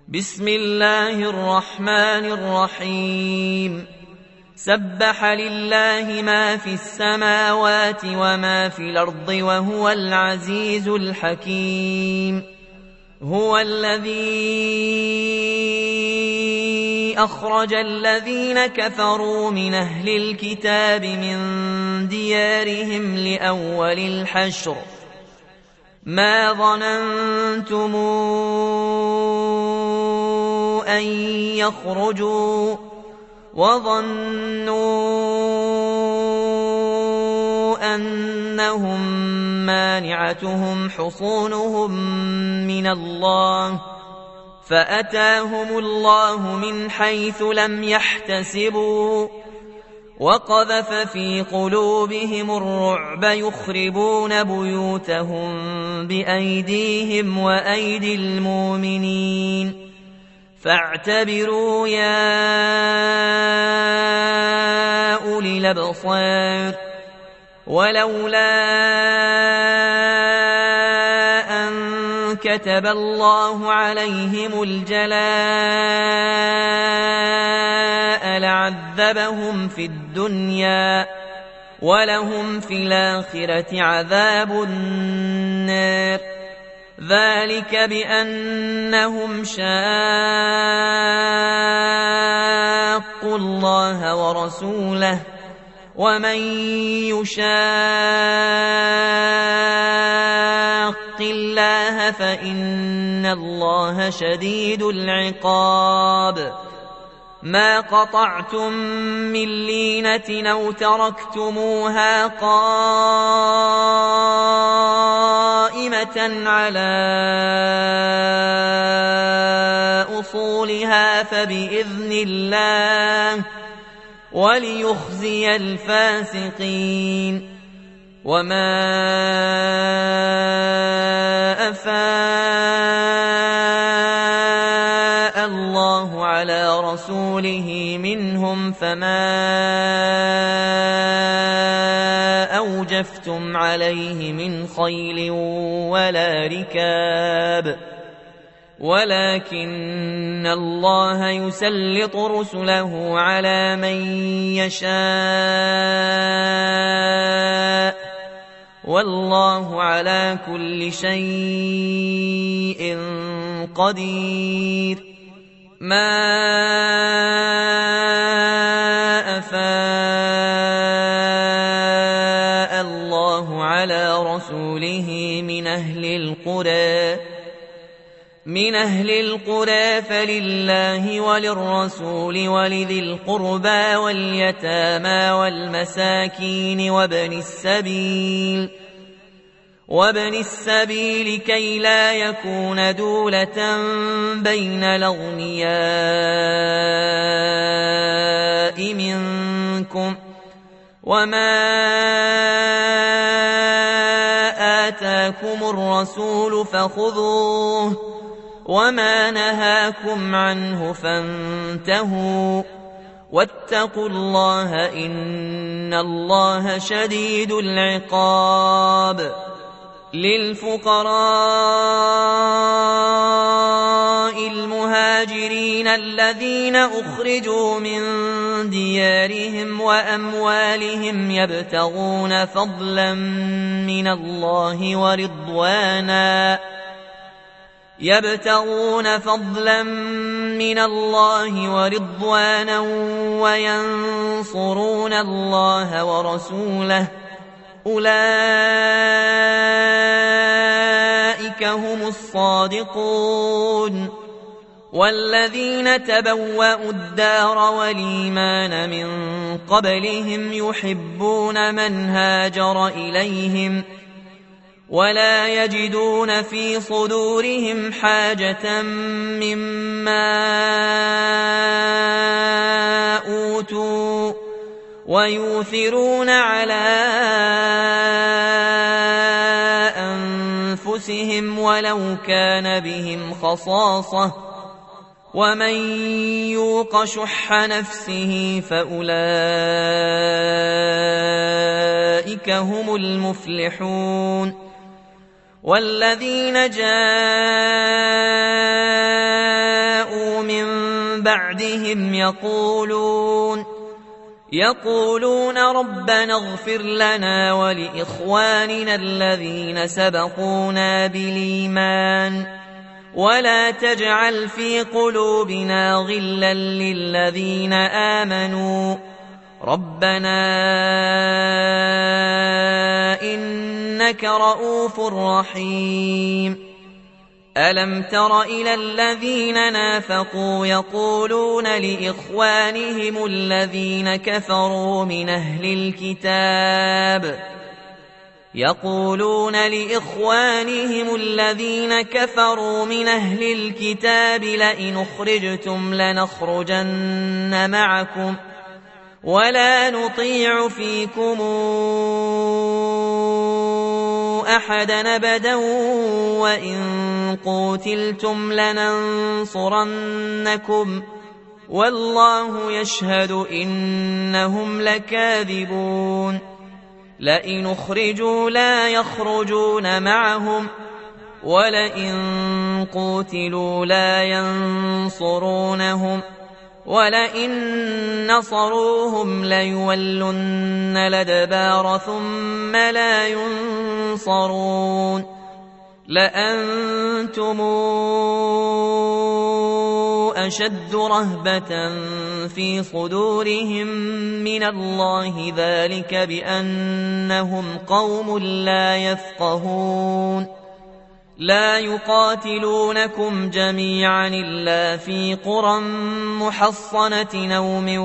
بسم الله الرحمن الرحيم سبح لله ما في السماوات وما في الأرض وهو العزيز الحكيم. هو الذي أخرج الذين كفروا من أهل الكتاب من ديارهم لأول الحشر ما ظننتم أن يخرجوا وظنوا أنهم مانعتهم حصونهم من الله فأتاهم الله من حيث لم يحتسبوا وقذف في قلوبهم الرعب يخربون بيوتهم بأيديهم وأيدي المؤمنين فاعتبروا يا أولي الأبصار. ولولا أن كتب الله عليهم الجلاء لعذبهم في الدنيا ولهم في الآخرة عذاب النار ذلك بأنهم شاقوا الله ورسوله ومن يشاق الله فإن الله شديد العقاب. ما قطعتم من لينة أو تركتموها قائمة على أصولها فبإذن الله وليخزي الفاسقين. وما أفاء الله على رسوله منهم فما أوجفتم عليه من خيل ولا ركاب ولكن الله يسلط رسله على من يشاء والله على كل شيء قدير. ما أفاء الله على رسوله من أهل القرى فلله وللرسول ولذي القربى واليتامى والمساكين وابن السبيل كي لا يكون دولة بين الأغنياء منكم وما آتاكم الرسول فخذوه وما نهاكم عنه فانتهوا واتقوا الله إن الله شديد العقاب. للفقراء المهاجرين الذين أخرجوا من ديارهم وأموالهم يبتغون فضلا من الله ورضوانا وينصرون الله ورسوله أولئك هم الصادقون. والذين تبوأوا الدار والإيمان من قبلهم يحبون من هاجر إليهم ولا يجدون في صدورهم حاجة مما أوتوا ويؤثرون على أنفسهم ولو كان بهم خصاصة ومن يوق شح نفسه فأولئك هم المفلحون. والذين جاءوا بعدهم يقولون ربنا اغفر لنا ولإخواننا الذين سبقونا بالإيمان ولا تجعل في قلوبنا غلا للذين آمنوا ربنا إنك رؤوف رحيم. ألم تر إلى الذين نافقوا يقولون لإخوانهم الذين كفروا من أهل الكتاب لئن أخرجتم لنخرجن معكم ولا نطيع فيكم أحدا أبدا وإن قوتلتم لننصرنكم والله يشهد إنهم لكاذبون. لئن أخرجوا لا يخرجون معهم ولئن قوتلوا لا ينصرونهم ولئن نصروهم ليولن الأدبار ثم لا ينصرون. لأنتم أشد رهبة في صدورهم من الله ذلك بأنهم قوم لا يفقهون. لا يقاتلونكم جميعا إلا في قرى محصنة أو من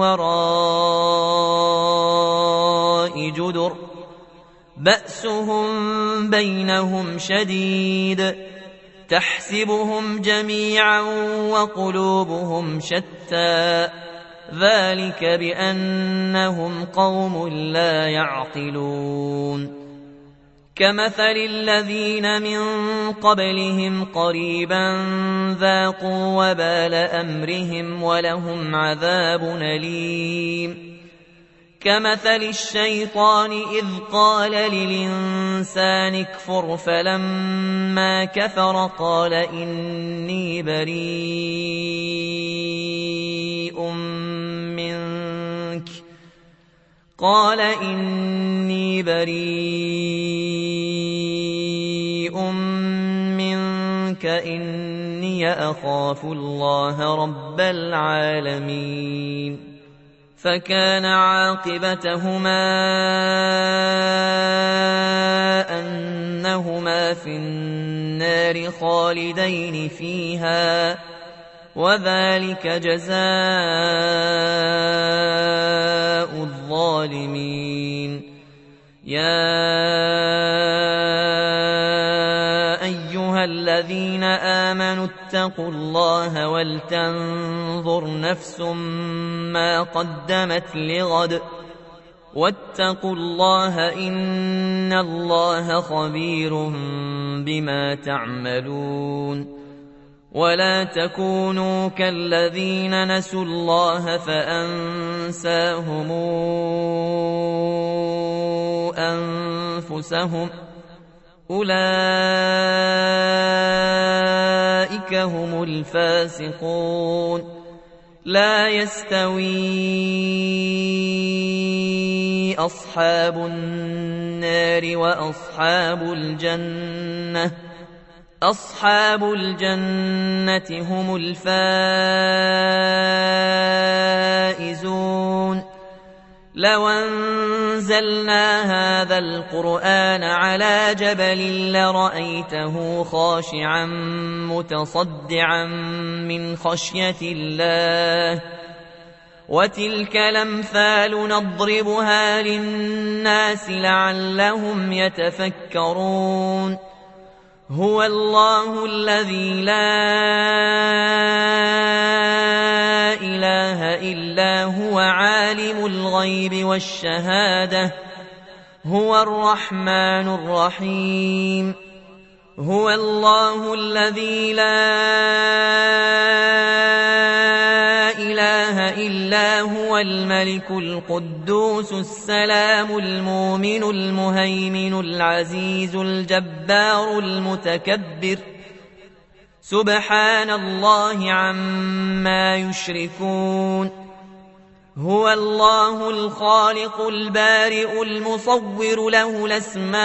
وراء جدر بأسهم بينهم شديد تحسبهم جميعا وقلوبهم شتى ذلك بأنهم قوم لا يعقلون. كمثل الذين من قبلهم قريبا ذاقوا وبال أمرهم ولهم عذاب أليم. كمثل الشيطان إذ قال للإنسان اكفر فلما كفر قال إني بريء منك إني أخاف الله رب العالمين. فكان عاقبتهما أنهما في النار خالدين فيها وذلك جزاء الظالمين. يا أيها الذين آمنوا اتقوا الله ولتنظر نفس ما قدمت لغد واتقوا الله إن الله خبير بما تعملون. ولا تكونوا كالذين نسوا الله فأنساهم أنفسهم أولئك هم الفاسقون. لا يستوي أصحاب النار وأصحاب الجنة أصحاب الجنة هم الفائزون. لو أنزلنا هذا القرآن على جبل لرأيته خاشعا متصدعا من خشية الله وتلك الأمثال نضربها للناس لعلهم يتفكرون. هو الله الذي لا إله إلا هو عالم الغيب والشهادة هو الرحمن الرحيم. هو الله الذي لا إله إلا هو الملك القدوس السلام المؤمن المهيمن العزيز الجبار المتكبر. سبحان الله عما يشركون هو الله الخالق البارئ المصور له الأسماء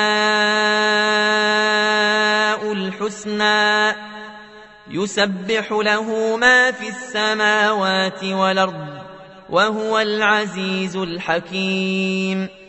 الحسنى يسبح له ما في السماوات والأرض وهو العزيز الحكيم